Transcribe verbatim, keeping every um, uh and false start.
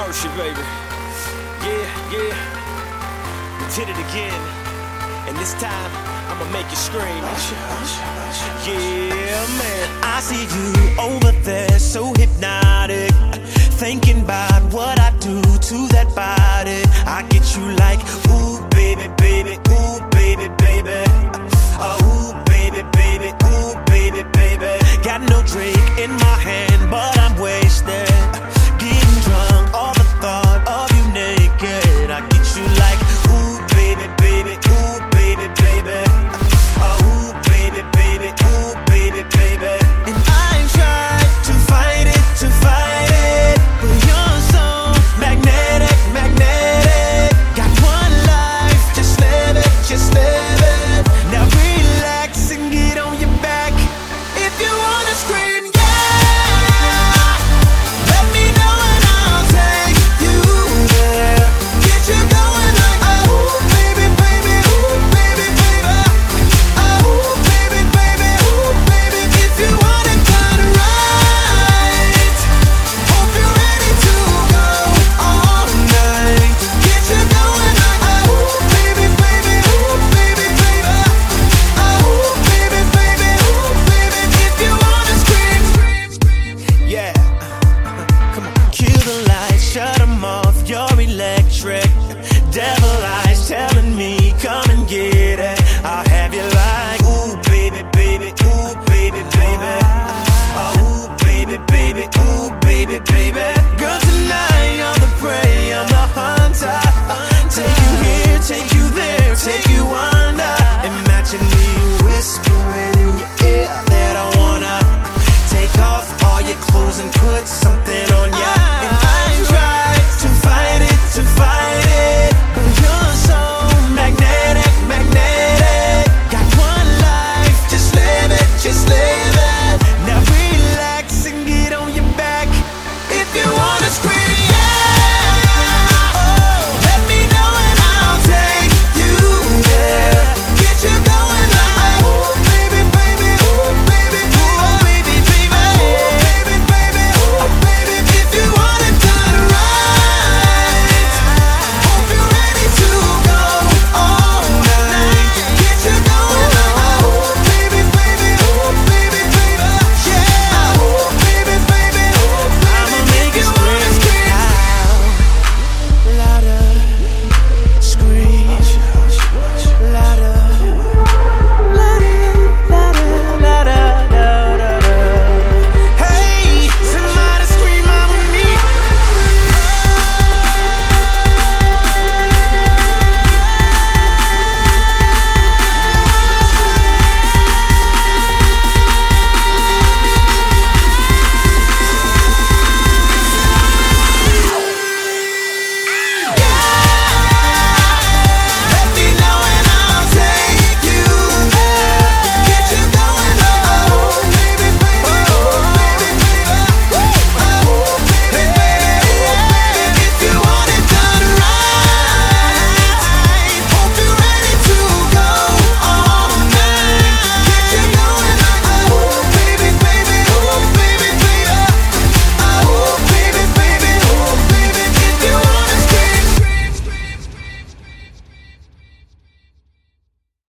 Hershey, baby. Yeah, yeah. We did it again. And this time, I'ma make you scream. Yeah, man. I see you over there, so hypnotic, thinking about what I do to that body. I get you like, ooh, baby, baby, ooh, baby, baby. Oh, ooh, baby, baby, ooh, baby, baby. Got no drink in my hand, but I